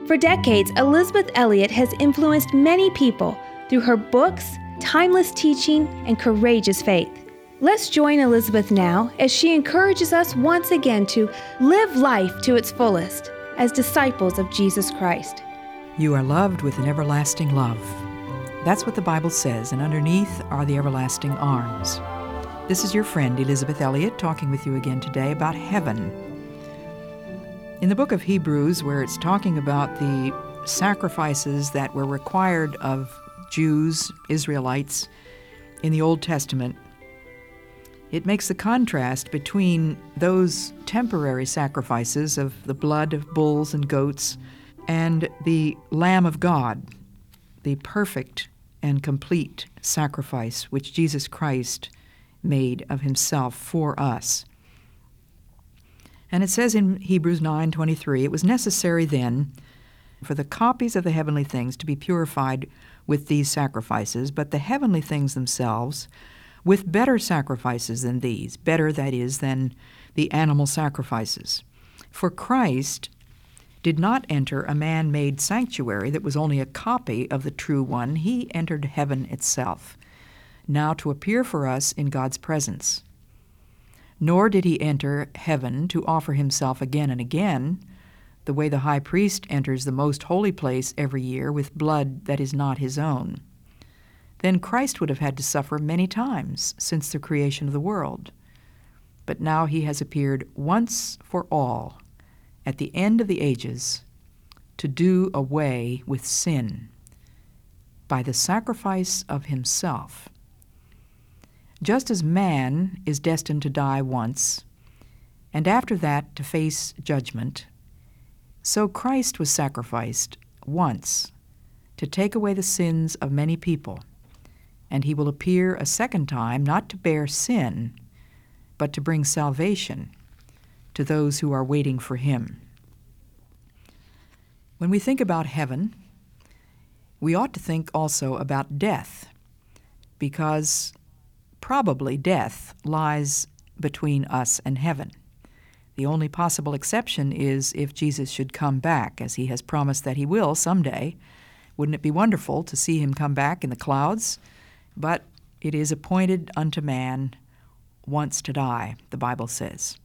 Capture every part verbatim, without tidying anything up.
For decades, Elisabeth Elliot has influenced many people through her books, timeless teaching, and courageous faith. Let's join Elisabeth now as she encourages us once again to live life to its fullest as disciples of Jesus Christ. You are loved with an everlasting love. That's what the Bible says, and underneath are the everlasting arms. This is your friend Elisabeth Elliot talking with you again today about heaven. In the book of Hebrews, where it's talking about the sacrifices that were required of Jews, Israelites, in the Old Testament, it makes the contrast between those temporary sacrifices of the blood of bulls and goats and the Lamb of God, the perfect and complete sacrifice which Jesus Christ made of himself for us. And it says in Hebrews nine twenty-three, it was necessary then for the copies of the heavenly things to be purified with these sacrifices, but the heavenly things themselves with better sacrifices than these, better, that is, than the animal sacrifices. For Christ did not enter a man-made sanctuary that was only a copy of the true one. He entered heaven itself, now to appear for us in God's presence. Nor did he enter heaven to offer himself again and again, the way the high priest enters the most holy place every year with blood that is not his own. Then Christ would have had to suffer many times since the creation of the world. But now he has appeared once for all at the end of the ages to do away with sin by the sacrifice of himself. Just as man is destined to die once, and after that to face judgment, so Christ was sacrificed once to take away the sins of many people, and he will appear a second time not to bear sin, but to bring salvation to those who are waiting for him. When we think about heaven, we ought to think also about death, because probably death lies between us and heaven. The only possible exception is if Jesus should come back, as he has promised that he will someday. Wouldn't it be wonderful to see him come back in the clouds? But it is appointed unto man once to die, the Bible says.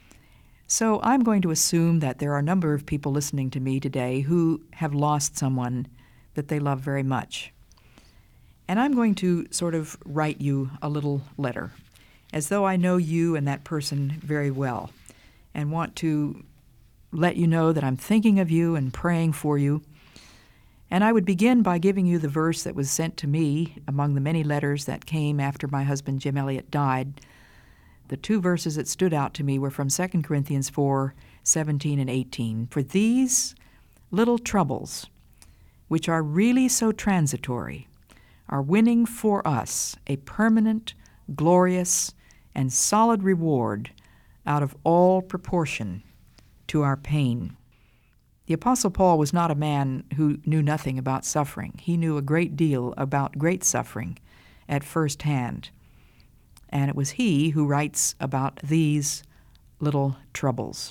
So I'm going to assume that there are a number of people listening to me today who have lost someone that they love very much. And I'm going to sort of write you a little letter, as though I know you and that person very well, and want to let you know that I'm thinking of you and praying for you. And I would begin by giving you the verse that was sent to me among the many letters that came after my husband Jim Elliot died. The two verses that stood out to me were from Second Corinthians four seventeen and eighteen. For these little troubles, which are really so transitory, are winning for us a permanent, glorious, and solid reward out of all proportion to our pain. The Apostle Paul was not a man who knew nothing about suffering. He knew a great deal about great suffering at first hand. And it was he who writes about these little troubles.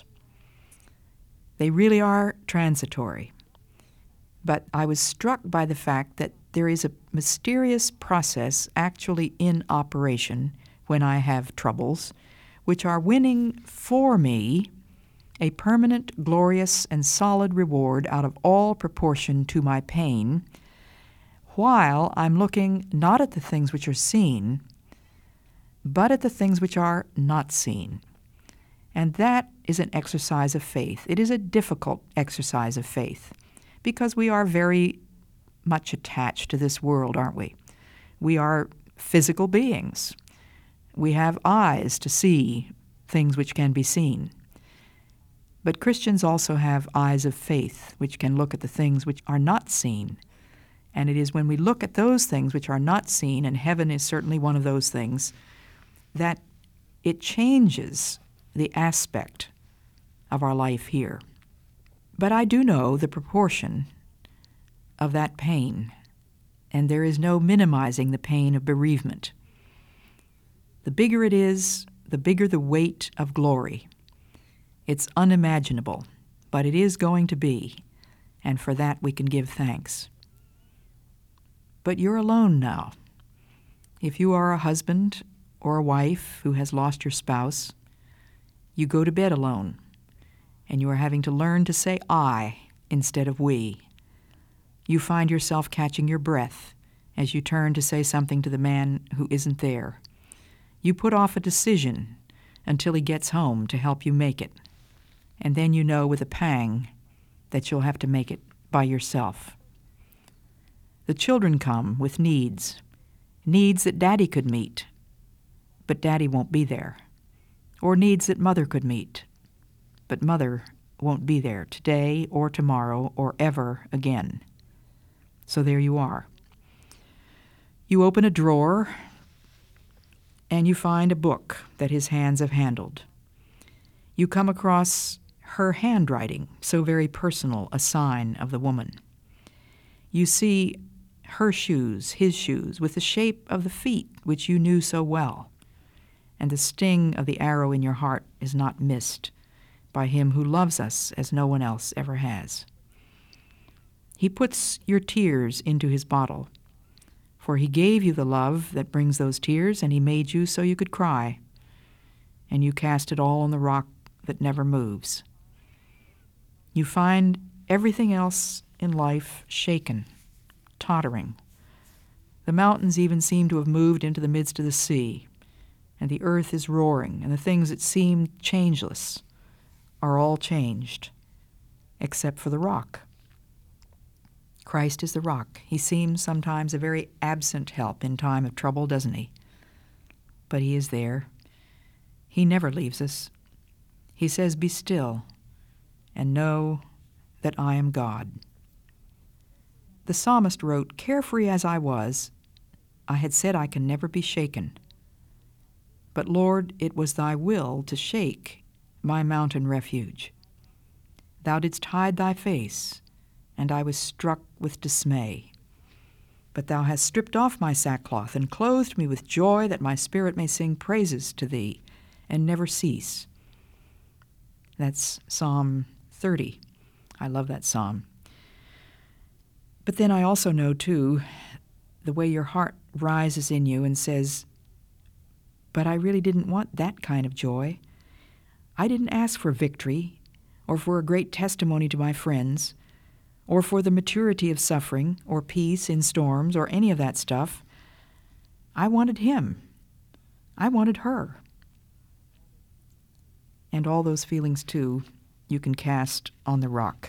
They really are transitory. But I was struck by the fact that there is a mysterious process actually in operation when I have troubles, which are winning for me a permanent, glorious, and solid reward out of all proportion to my pain, while I'm looking not at the things which are seen, but at the things which are not seen. And that is an exercise of faith. It is a difficult exercise of faith, because we are very much attached to this world, aren't we? We are physical beings. We have eyes to see things which can be seen. But Christians also have eyes of faith, which can look at the things which are not seen. And it is when we look at those things which are not seen, and heaven is certainly one of those things, that it changes the aspect of our life here. But I do know the proportion of that pain, and there is no minimizing the pain of bereavement. The bigger it is, the bigger the weight of glory. It's unimaginable, but it is going to be. and for that we can give thanks. But you're alone now. If you are a husband or a wife who has lost your spouse, you go to bed alone, and you are having to learn to say I instead of we. You find yourself catching your breath as you turn to say something to the man who isn't there. You put off a decision until he gets home to help you make it, and then you know with a pang that you'll have to make it by yourself. The children come with needs, needs that Daddy could meet, but Daddy won't be there, or needs that Mother could meet, but Mother won't be there today or tomorrow or ever again. So there you are. You open a drawer, and you find a book that his hands have handled. You come across her handwriting, so very personal, a sign of the woman. You see her shoes, his shoes, with the shape of the feet which you knew so well, and the sting of the arrow in your heart is not missed by him who loves us as no one else ever has. He puts your tears into his bottle, for he gave you the love that brings those tears, and he made you so you could cry, and you cast it all on the rock that never moves. You find everything else in life shaken, tottering. The mountains even seem to have moved into the midst of the sea, and the earth is roaring, and the things that seemed changeless are all changed, except for the rock. Christ is the rock. He seems sometimes a very absent help in time of trouble, doesn't he? But he is there. He never leaves us. He says, "Be still and know that I am God." The psalmist wrote, "Carefree as I was, I had said I can never be shaken. But Lord, it was thy will to shake my mountain refuge. Thou didst hide thy face, and I was struck with dismay. But thou hast stripped off my sackcloth and clothed me with joy, that my spirit may sing praises to thee and never cease." That's Psalm thirty. I love that psalm. But then I also know, too, the way your heart rises in you and says, but I really didn't want that kind of joy. I didn't ask for victory or for a great testimony to my friends or for the maturity of suffering or peace in storms or any of that stuff. I wanted him. I wanted her. And all those feelings, too, you can cast on the rock.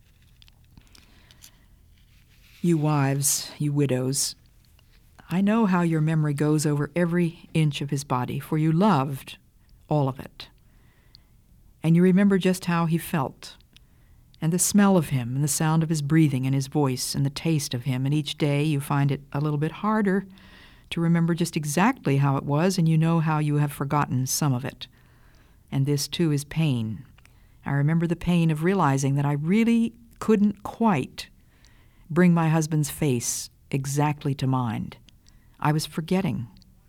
You wives, you widows, I know how your memory goes over every inch of his body, for you loved all of it. And you remember just how he felt, and the smell of him, and the sound of his breathing, and his voice, and the taste of him, and each day you find it a little bit harder to remember just exactly how it was, and you know how you have forgotten some of it. And this, too, is pain. I remember the pain of realizing that I really couldn't quite bring my husband's face exactly to mind. I was forgetting.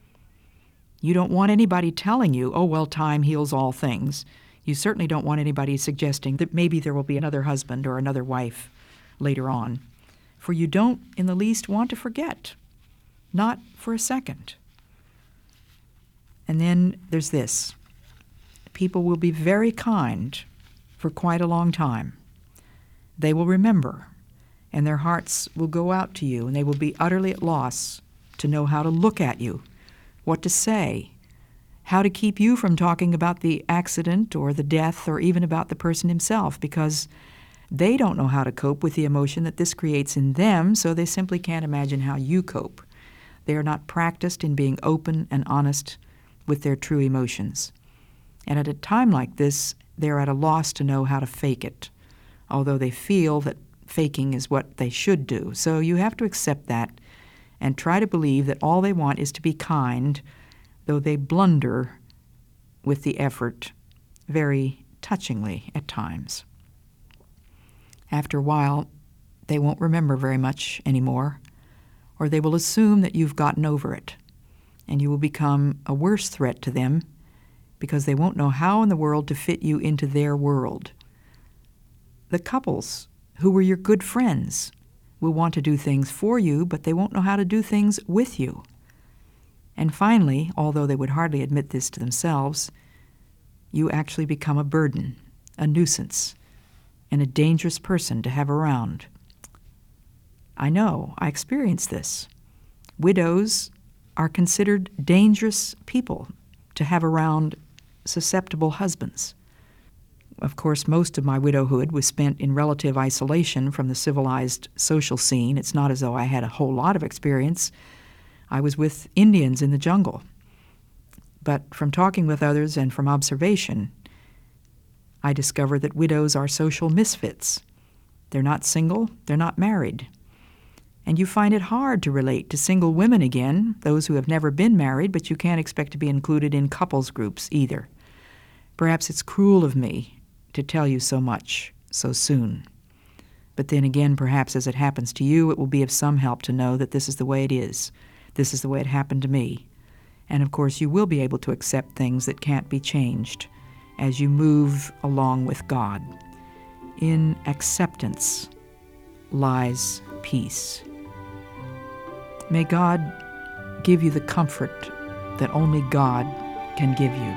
You don't want anybody telling you, oh, well, time heals all things. You certainly don't want anybody suggesting that maybe there will be another husband or another wife later on, for you don't in the least want to forget, not for a second. And then there's this. People will be very kind for quite a long time. They will remember, and their hearts will go out to you, and they will be utterly at loss to know how to look at you, what to say, how to keep you from talking about the accident or the death or even about the person himself, because they don't know how to cope with the emotion that this creates in them, so they simply can't imagine how you cope. They are not practiced in being open and honest with their true emotions. And at a time like this, they're at a loss to know how to fake it, although they feel that faking is what they should do. So you have to accept that and try to believe that all they want is to be kind, though they blunder with the effort very touchingly at times. After a while, they won't remember very much anymore, or they will assume that you've gotten over it, and you will become a worse threat to them because they won't know how in the world to fit you into their world. The couples who were your good friends will want to do things for you, but they won't know how to do things with you. And finally, although they would hardly admit this to themselves, you actually become a burden, a nuisance, and a dangerous person to have around. I know, I experienced this. Widows are considered dangerous people to have around susceptible husbands. Of course, most of my widowhood was spent in relative isolation from the civilized social scene. It's not as though I had a whole lot of experience. I was with Indians in the jungle. But from talking with others and from observation, I discovered that widows are social misfits. They're not single, they're not married. And you find it hard to relate to single women again, those who have never been married, but you can't expect to be included in couples groups either. Perhaps it's cruel of me to tell you so much so soon. But then again, perhaps as it happens to you, it will be of some help to know that this is the way it is. This is the way it happened to me. And of course, you will be able to accept things that can't be changed as you move along with God. In acceptance lies peace. May God give you the comfort that only God can give you.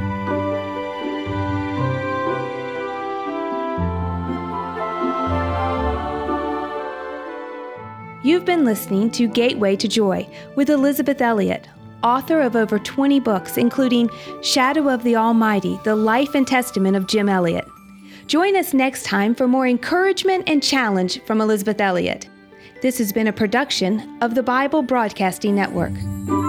You've been listening to Gateway to Joy with Elisabeth Elliot, author of over twenty books, including Shadow of the Almighty, The Life and Testament of Jim Elliot. Join us next time for more encouragement and challenge from Elisabeth Elliot. This has been a production of the Bible Broadcasting Network.